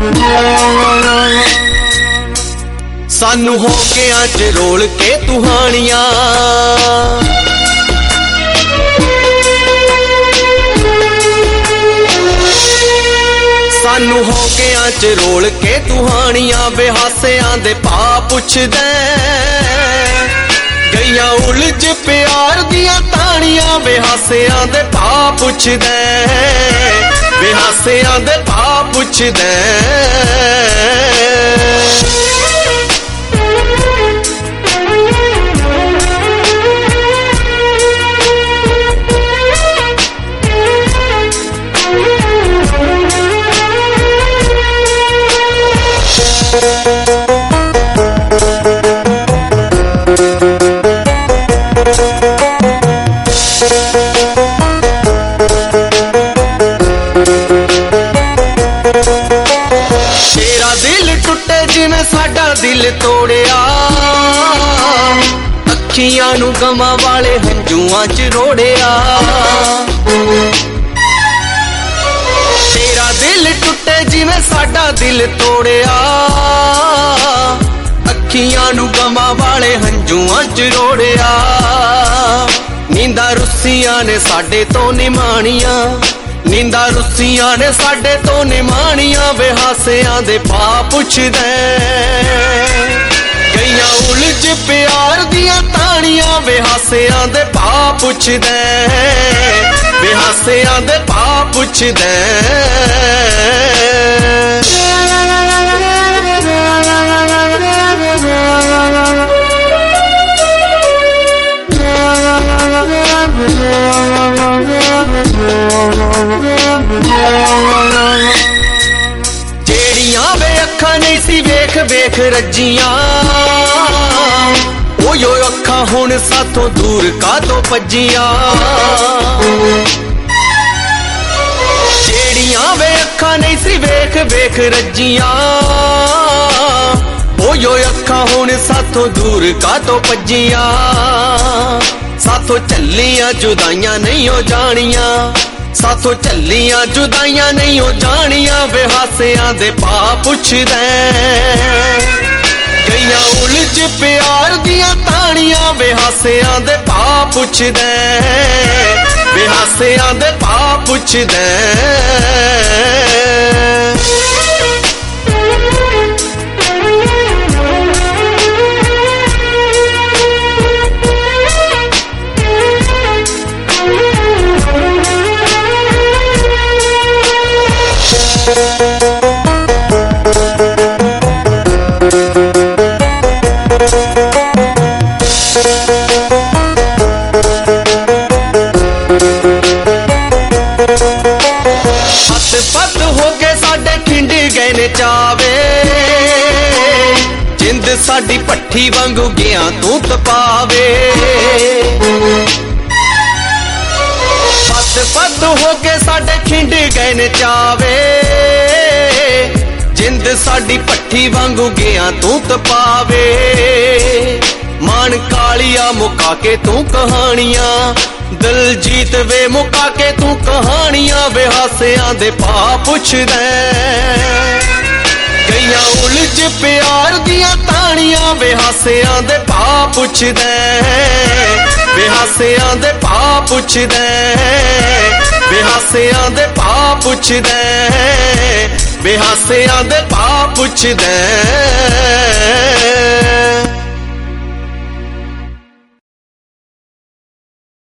सानू होकियां च रोल के तुहानियां सानू होकियां च रोल के तुहानियां बेहासियां दे भा पुछदे गईयां उलझ प्यार दियां तानियां बेहासियां दे भा पुछदे बेहासियां दे भा पुछदे तेरा दिल टुटे जिवें साडा दिल तोड़िया अखियां नू गमां वाले हंझुआं च रोड़िया तेरा दिल टुटे जिवें साडा दिल तोड़िया अखियां नू गमां वाले हंझुआं च रोड़िया नींदा रुस्सियां ने साडे तो निमाणियां नींदा रुस्सियां ने साडे तो निमाणियां बेहासियां दे भा पुछदे गईयां उलझ प्यार दियां तानियां बेहासियां दे भा पुछदे बेहासियां दे भा पुछदे जेड़ियां वे अखां नहीं सी वेख वेख रज्जियां ओयो अखां हुण साथों दूर कातों भज्जियां जेड़ियां वे अखां नहीं सी वेख वेख रज्जियां ओयो अखां हुण साथों दूर कातों भज्जियां साथों चलियां जुदाइयां नहीं हो जानियां साथों चलियां जुदाइयां नहीं हो जानियां बेहासियां दे भा पुछदे गईयां उलझ प्यार दियां तानियां बेहासियां दे भा पुछदे बेहासियां दे भा पुछदे पत हो के साडे खिंड गए ने चावे जिंद साडी पट्ठी वांगू गया तू तपावे पत हो के साडे खिंड गए ने चावे जिंद साडी पट्ठी वांगू गया तू तपावे मान कालिया मुका के तू कहानियां दिलजीत वे मुका के तू कहानियां बेहासियां दे भा पुछदे गईयां उलझ प्यार दियां तानियां बेहासियां दे भा पुछदे बेहासियां दे भा पुछदे बेहासियां दे भा पुछदे बेहासियां दे भा पुछदे